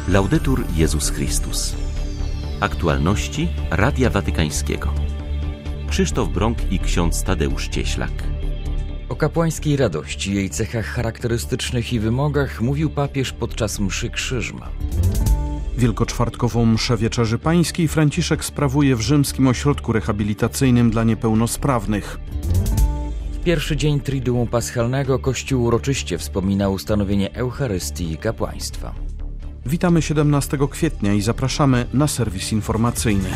Laudetur Jezus Chrystus. Aktualności Radia Watykańskiego. Krzysztof Brąk i ksiądz Tadeusz Cieślak. O kapłańskiej radości, jej cechach charakterystycznych i wymogach mówił papież podczas mszy Krzyżma. Wielkoczwartkową mszę Wieczerzy Pańskiej Franciszek sprawuje w rzymskim ośrodku rehabilitacyjnym dla niepełnosprawnych. W pierwszy dzień Triduum Paschalnego Kościół uroczyście wspomina ustanowienie Eucharystii i kapłaństwa. Witamy 17 kwietnia i zapraszamy na serwis informacyjny.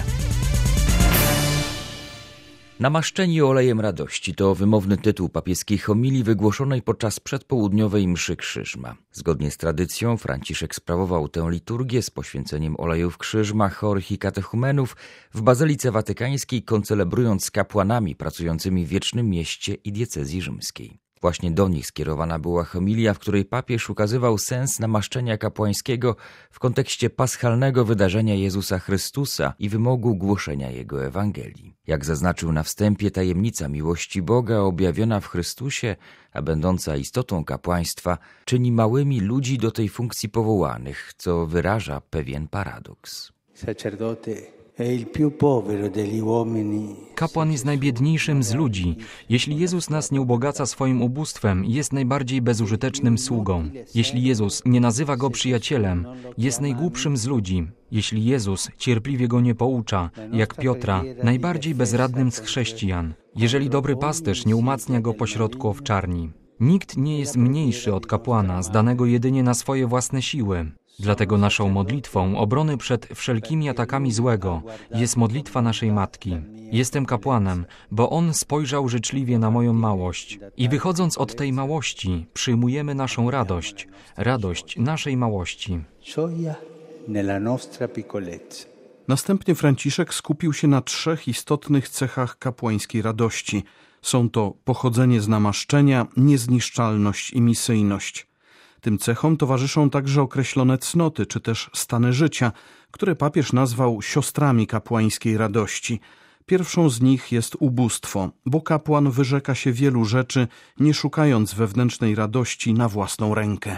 Namaszczeni olejem radości to wymowny tytuł papieskiej homilii wygłoszonej podczas przedpołudniowej mszy Krzyżma. Zgodnie z tradycją Franciszek sprawował tę liturgię z poświęceniem olejów Krzyżma, chorych i katechumenów w Bazylice Watykańskiej, koncelebrując z kapłanami pracującymi w Wiecznym Mieście i diecezji rzymskiej. Właśnie do nich skierowana była homilia, w której papież ukazywał sens namaszczenia kapłańskiego w kontekście paschalnego wydarzenia Jezusa Chrystusa i wymogu głoszenia Jego Ewangelii. Jak zaznaczył na wstępie, tajemnica miłości Boga objawiona w Chrystusie, a będąca istotą kapłaństwa, czyni małymi ludzi do tej funkcji powołanych, co wyraża pewien paradoks. Kapłan jest najbiedniejszym z ludzi. Jeśli Jezus nas nie ubogaca swoim ubóstwem, jest najbardziej bezużytecznym sługą. Jeśli Jezus nie nazywa go przyjacielem, jest najgłupszym z ludzi. Jeśli Jezus cierpliwie go nie poucza, jak Piotra, najbardziej bezradnym z chrześcijan. Jeżeli dobry pasterz nie umacnia go pośrodku owczarni. Nikt nie jest mniejszy od kapłana, zdanego jedynie na swoje własne siły. Dlatego naszą modlitwą obrony przed wszelkimi atakami złego jest modlitwa naszej Matki. Jestem kapłanem, bo On spojrzał życzliwie na moją małość. I wychodząc od tej małości, przyjmujemy naszą radość, radość naszej małości. Następnie Franciszek skupił się na 3 istotnych cechach kapłańskiej radości. Są to pochodzenie z namaszczenia, niezniszczalność i misyjność. Tym cechom towarzyszą także określone cnoty, czy też stany życia, które papież nazwał siostrami kapłańskiej radości. Pierwszą z nich jest ubóstwo, bo kapłan wyrzeka się wielu rzeczy, nie szukając wewnętrznej radości na własną rękę.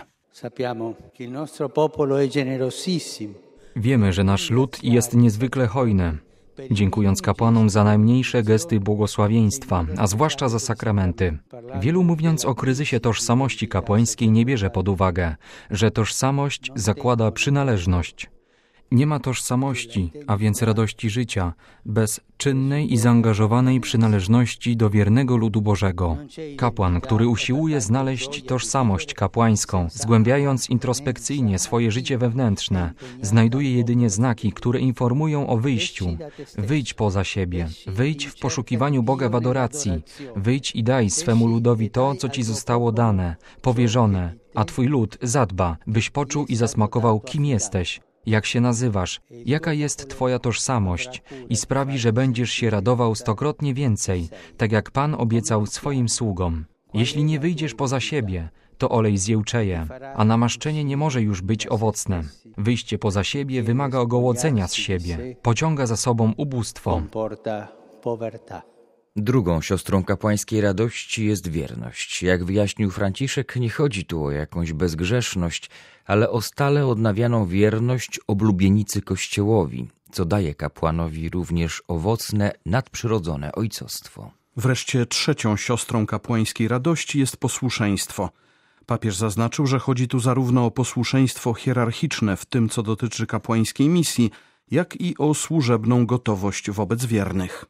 Wiemy, że nasz lud jest niezwykle hojny. Dziękując kapłanom za najmniejsze gesty błogosławieństwa, a zwłaszcza za sakramenty. Wielu, mówiąc o kryzysie tożsamości kapłańskiej, nie bierze pod uwagę, że tożsamość zakłada przynależność. Nie ma tożsamości, a więc radości życia, bez czynnej i zaangażowanej przynależności do wiernego ludu Bożego. Kapłan, który usiłuje znaleźć tożsamość kapłańską, zgłębiając introspekcyjnie swoje życie wewnętrzne, znajduje jedynie znaki, które informują o wyjściu. Wyjdź poza siebie, wyjdź w poszukiwaniu Boga w adoracji, wyjdź i daj swemu ludowi to, co ci zostało dane, powierzone, a twój lud zadba, byś poczuł i zasmakował, kim jesteś. Jak się nazywasz, jaka jest twoja tożsamość i sprawi, że będziesz się radował stokrotnie więcej, tak jak Pan obiecał swoim sługom. Jeśli nie wyjdziesz poza siebie, to olej zjełczeje, a namaszczenie nie może już być owocne. Wyjście poza siebie wymaga ogołocenia z siebie, pociąga za sobą ubóstwo. Drugą siostrą kapłańskiej radości jest wierność. Jak wyjaśnił Franciszek, nie chodzi tu o jakąś bezgrzeszność, ale o stale odnawianą wierność oblubienicy Kościołowi, co daje kapłanowi również owocne, nadprzyrodzone ojcostwo. Wreszcie 3. siostrą kapłańskiej radości jest posłuszeństwo. Papież zaznaczył, że chodzi tu zarówno o posłuszeństwo hierarchiczne w tym, co dotyczy kapłańskiej misji, jak i o służebną gotowość wobec wiernych.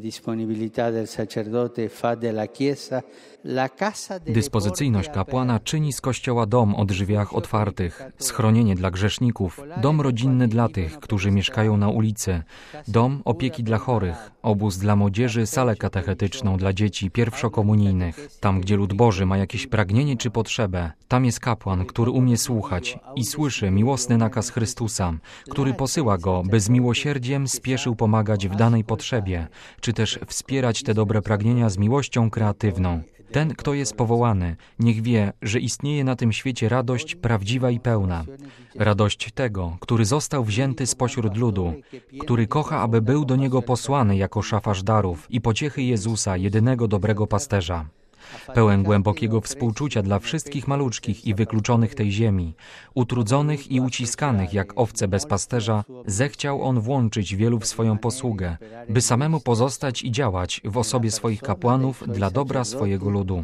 Dyspozycyjność kapłana czyni z Kościoła dom o drzwiach otwartych, schronienie dla grzeszników, dom rodzinny dla tych, którzy mieszkają na ulicy, dom opieki dla chorych, obóz dla młodzieży, salę katechetyczną dla dzieci pierwszokomunijnych. Tam, gdzie lud Boży ma jakieś pragnienie czy potrzebę, tam jest kapłan, który umie słuchać i słyszy miłosny nakaz Chrystusa, który posyła go, by z miłosierdziem spieszył pomagać w danej potrzebie, czy też wspierać te dobre pragnienia z miłością kreatywną. Ten, kto jest powołany, niech wie, że istnieje na tym świecie radość prawdziwa i pełna. Radość tego, który został wzięty spośród ludu, który kocha, aby był do niego posłany jako szafarz darów i pociechy Jezusa, jedynego dobrego pasterza. pełen głębokiego współczucia dla wszystkich maluczkich i wykluczonych tej ziemi, utrudzonych i uciskanych jak owce bez pasterza, zechciał on włączyć wielu w swoją posługę, by samemu pozostać i działać w osobie swoich kapłanów dla dobra swojego ludu.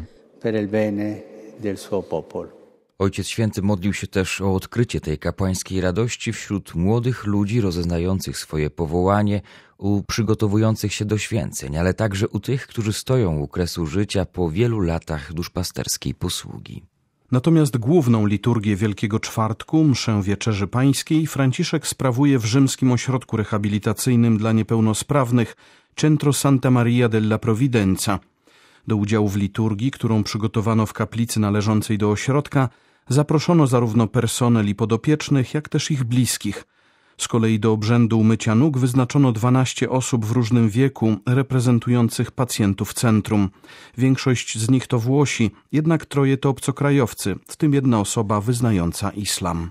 Ojciec Święty modlił się też o odkrycie tej kapłańskiej radości wśród młodych ludzi rozeznających swoje powołanie, u przygotowujących się do święceń, ale także u tych, którzy stoją u kresu życia po wielu latach duszpasterskiej posługi. Natomiast główną liturgię Wielkiego Czwartku, mszę Wieczerzy Pańskiej, Franciszek sprawuje w rzymskim ośrodku rehabilitacyjnym dla niepełnosprawnych Centro Santa Maria della Provvidenza. Do udziału w liturgii, którą przygotowano w kaplicy należącej do ośrodka, zaproszono zarówno personel i podopiecznych, jak też ich bliskich. Z kolei do obrzędu umycia nóg wyznaczono 12 osób w różnym wieku, reprezentujących pacjentów centrum. Większość z nich to Włosi, jednak 3 to obcokrajowcy, w tym 1 osoba wyznająca islam.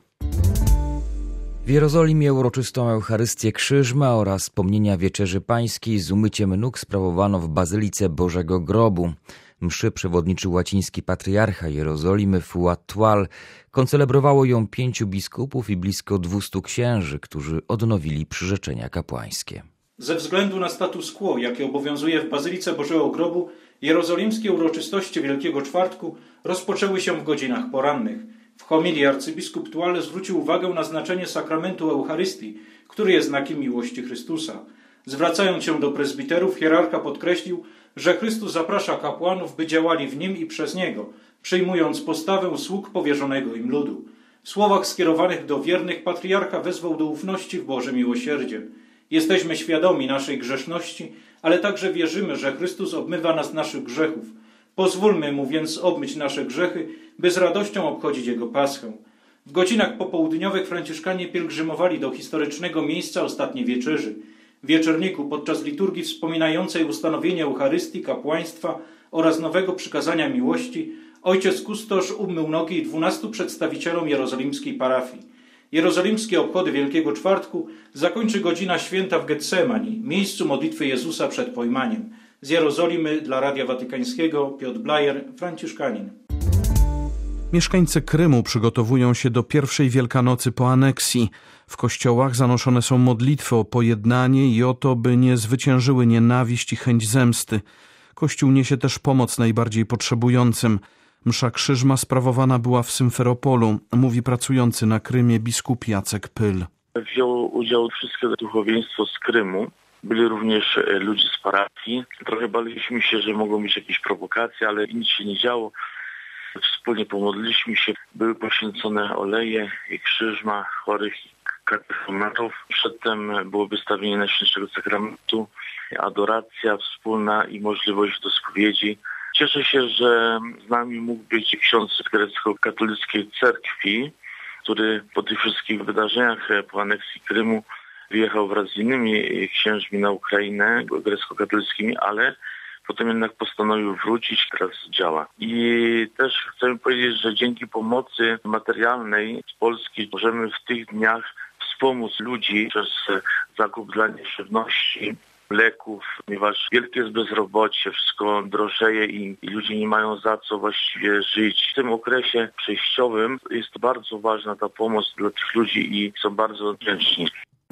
W Jerozolimie uroczystą Eucharystię Krzyżma oraz pomnienia Wieczerzy Pańskiej z umyciem nóg sprawowano w Bazylice Bożego Grobu. Mszy przewodniczył łaciński patriarcha Jerozolimy Fuad Tual. Koncelebrowało ją 5 biskupów i blisko 200 księży, którzy odnowili przyrzeczenia kapłańskie. Ze względu na status quo, jaki obowiązuje w Bazylice Bożego Grobu, jerozolimskie uroczystości Wielkiego Czwartku rozpoczęły się w godzinach porannych. W homilii arcybiskup Tual zwrócił uwagę na znaczenie sakramentu Eucharystii, który jest znakiem miłości Chrystusa. Zwracając się do prezbiterów, hierarcha podkreślił, że Chrystus zaprasza kapłanów, by działali w Nim i przez Niego, przyjmując postawę sług powierzonego im ludu. W słowach skierowanych do wiernych patriarcha wezwał do ufności w Boże miłosierdzie. Jesteśmy świadomi naszej grzeszności, ale także wierzymy, że Chrystus obmywa nas naszych grzechów. Pozwólmy Mu więc obmyć nasze grzechy, by z radością obchodzić Jego Paschę. W godzinach popołudniowych Franciszkanie pielgrzymowali do historycznego miejsca Ostatniej Wieczerzy. W wieczorniku podczas liturgii wspominającej ustanowienie Eucharystii, kapłaństwa oraz nowego przykazania miłości ojciec kustosz umył nogi 12 przedstawicielom jerozolimskiej parafii. Jerozolimskie obchody Wielkiego Czwartku zakończy godzina święta w Getsemani, miejscu modlitwy Jezusa przed pojmaniem. Z Jerozolimy dla Radia Watykańskiego Piotr Blajer, franciszkanin. Mieszkańcy Krymu przygotowują się do pierwszej Wielkanocy po aneksji. W kościołach zanoszone są modlitwy o pojednanie i o to, by nie zwyciężyły nienawiść i chęć zemsty. Kościół niesie też pomoc najbardziej potrzebującym. Msza Krzyżma sprawowana była w Symferopolu, mówi pracujący na Krymie biskup Jacek Pyl. Wzięło udział wszystkie duchowieństwo z Krymu. Byli również ludzie z parafii. Trochę baliśmy się, że mogą być jakieś prowokacje, ale nic się nie działo. Wspólnie pomodliliśmy się. Były poświęcone oleje i krzyżma chorych i katechumenów. Przedtem było wystawienie Najświętszego Sakramentu, adoracja wspólna i możliwość do spowiedzi. Cieszę się, że z nami mógł być ksiądz z grecko-katolickiej cerkwi, który po tych wszystkich wydarzeniach po aneksji Krymu wyjechał wraz z innymi księżmi na Ukrainę, grecko-katolickimi, ale potem jednak postanowił wrócić, teraz działa. I też chcę powiedzieć, że dzięki pomocy materialnej z Polski możemy w tych dniach wspomóc ludzi przez zakup dla nich żywności, leków, ponieważ wielkie jest bezrobocie, wszystko drożeje i ludzie nie mają za co właściwie żyć. W tym okresie przejściowym jest bardzo ważna ta pomoc dla tych ludzi i są bardzo wdzięczni.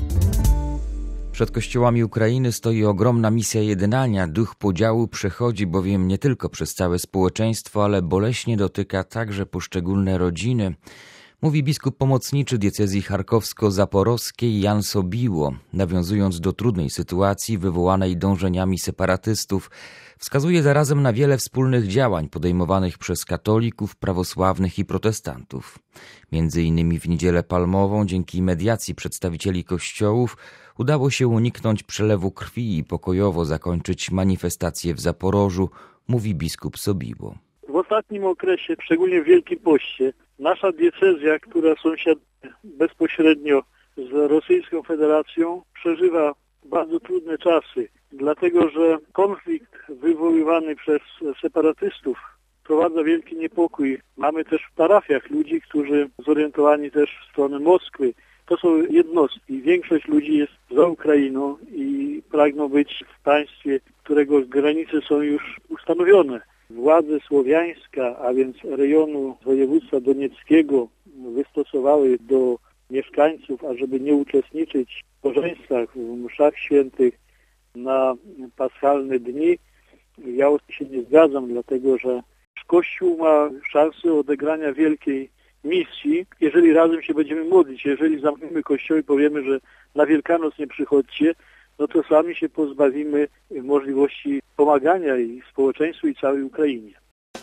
Przed kościołami Ukrainy stoi ogromna misja jednania. Duch podziału przechodzi bowiem nie tylko przez całe społeczeństwo, ale boleśnie dotyka także poszczególne rodziny. Mówi biskup pomocniczy diecezji charkowsko-zaporowskiej Jan Sobiło, nawiązując do trudnej sytuacji wywołanej dążeniami separatystów. Wskazuje zarazem na wiele wspólnych działań podejmowanych przez katolików, prawosławnych i protestantów. Między innymi w Niedzielę Palmową dzięki mediacji przedstawicieli kościołów udało się uniknąć przelewu krwi i pokojowo zakończyć manifestację w Zaporożu, mówi biskup Sobiło. W ostatnim okresie, szczególnie w Wielkim Poście, nasza diecezja, która sąsiaduje bezpośrednio z Rosyjską Federacją, przeżywa bardzo trudne czasy, dlatego że konflikt wywoływany przez separatystów wprowadza wielki niepokój. Mamy też w parafiach ludzi, którzy zorientowani też w stronę Moskwy. To są jednostki. Większość ludzi jest za Ukrainą i pragną być w państwie, którego granice są już ustanowione. Władze Słowiańska, a więc rejonu województwa donieckiego, wystosowały do mieszkańców, ażeby nie uczestniczyć w bożeństwach, w mszach świętych na paschalne dni. Ja się nie zgadzam, dlatego że Kościół ma szansę odegrania wielkiej misji, jeżeli razem się będziemy modlić. Jeżeli zamkniemy Kościół i powiemy, że na Wielkanoc nie przychodźcie, no to sami się pozbawimy możliwości pomagania i społeczeństwu, i całej Ukrainie.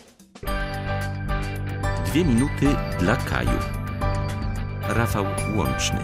2 minuty dla Kaju. Rafał Łączny.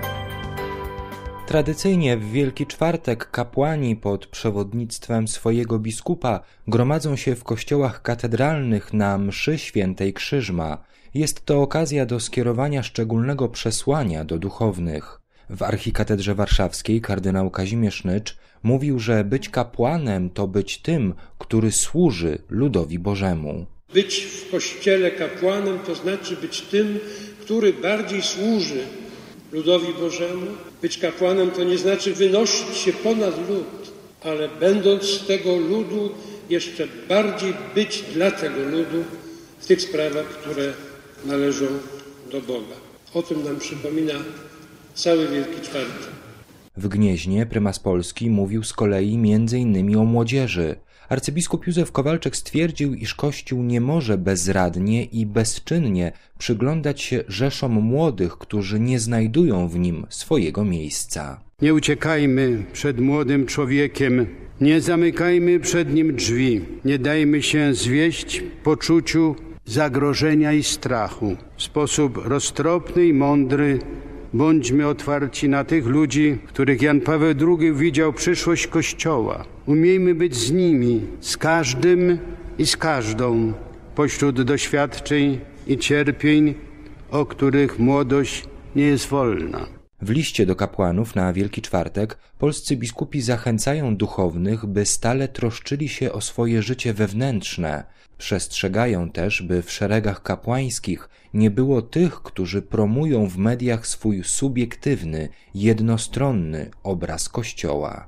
Tradycyjnie w Wielki Czwartek kapłani pod przewodnictwem swojego biskupa gromadzą się w kościołach katedralnych na mszy świętej Krzyżma. Jest to okazja do skierowania szczególnego przesłania do duchownych. W archikatedrze warszawskiej kardynał Kazimierz Nycz mówił, że być kapłanem to być tym, który służy ludowi Bożemu. Być w kościele kapłanem to znaczy być tym, który bardziej służy ludowi Bożemu. Być kapłanem to nie znaczy wynosić się ponad lud, ale będąc z tego ludu jeszcze bardziej być dla tego ludu w tych sprawach, które należą do Boga. O tym nam przypomina cały Wielki Czwartek. W Gnieźnie prymas Polski mówił z kolei m.in. o młodzieży. Arcybiskup Józef Kowalczyk stwierdził, iż Kościół nie może bezradnie i bezczynnie przyglądać się rzeszom młodych, którzy nie znajdują w nim swojego miejsca. Nie uciekajmy przed młodym człowiekiem, nie zamykajmy przed nim drzwi, nie dajmy się zwieść poczuciu zagrożenia i strachu. W sposób roztropny i mądry bądźmy otwarci na tych ludzi, których Jan Paweł II widział przyszłość Kościoła. Umiejmy być z nimi, z każdym i z każdą, pośród doświadczeń i cierpień, o których młodość nie jest wolna. W liście do kapłanów na Wielki Czwartek polscy biskupi zachęcają duchownych, by stale troszczyli się o swoje życie wewnętrzne. Przestrzegają też, by w szeregach kapłańskich nie było tych, którzy promują w mediach swój subiektywny, jednostronny obraz Kościoła.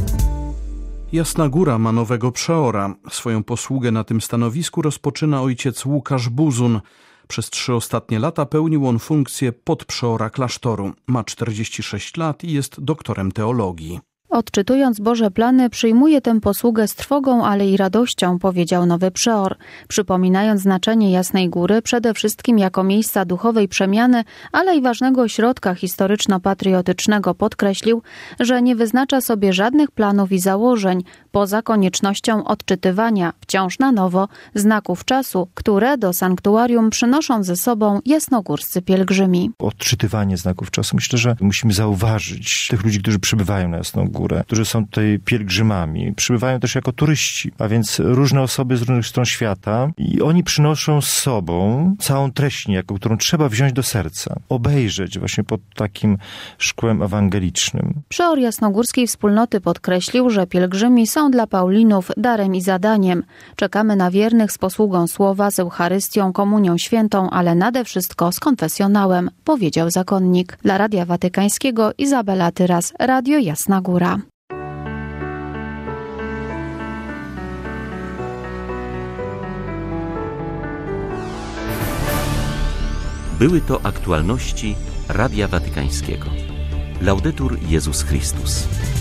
Jasna Góra ma nowego przeora. Swoją posługę na tym stanowisku rozpoczyna ojciec Łukasz Buzun. Przez 3 ostatnie lata pełnił on funkcję podprzeora klasztoru. Ma 46 lat i jest doktorem teologii. Odczytując Boże plany, przyjmuje tę posługę z trwogą, ale i radością, powiedział nowy przeor, przypominając znaczenie Jasnej Góry przede wszystkim jako miejsca duchowej przemiany, ale i ważnego ośrodka historyczno-patriotycznego. Podkreślił, że nie wyznacza sobie żadnych planów i założeń, poza koniecznością odczytywania wciąż na nowo znaków czasu, które do sanktuarium przynoszą ze sobą jasnogórscy pielgrzymi. Odczytywanie znaków czasu. Myślę, że musimy zauważyć tych ludzi, którzy przybywają na Jasną Górę, którzy są tutaj pielgrzymami. Przybywają też jako turyści, a więc różne osoby z różnych stron świata i oni przynoszą z sobą całą treść niejako, którą trzeba wziąć do serca, obejrzeć właśnie pod takim szkłem ewangelicznym. Przeor jasnogórskiej wspólnoty podkreślił, że pielgrzymi są dla Paulinów darem i zadaniem. Czekamy na wiernych z posługą słowa, z Eucharystią, Komunią Świętą, ale nade wszystko z konfesjonałem, powiedział zakonnik. Dla Radia Watykańskiego Izabela Tyras, Radio Jasna Góra. Były to aktualności Radia Watykańskiego. Laudetur Jezus Chrystus.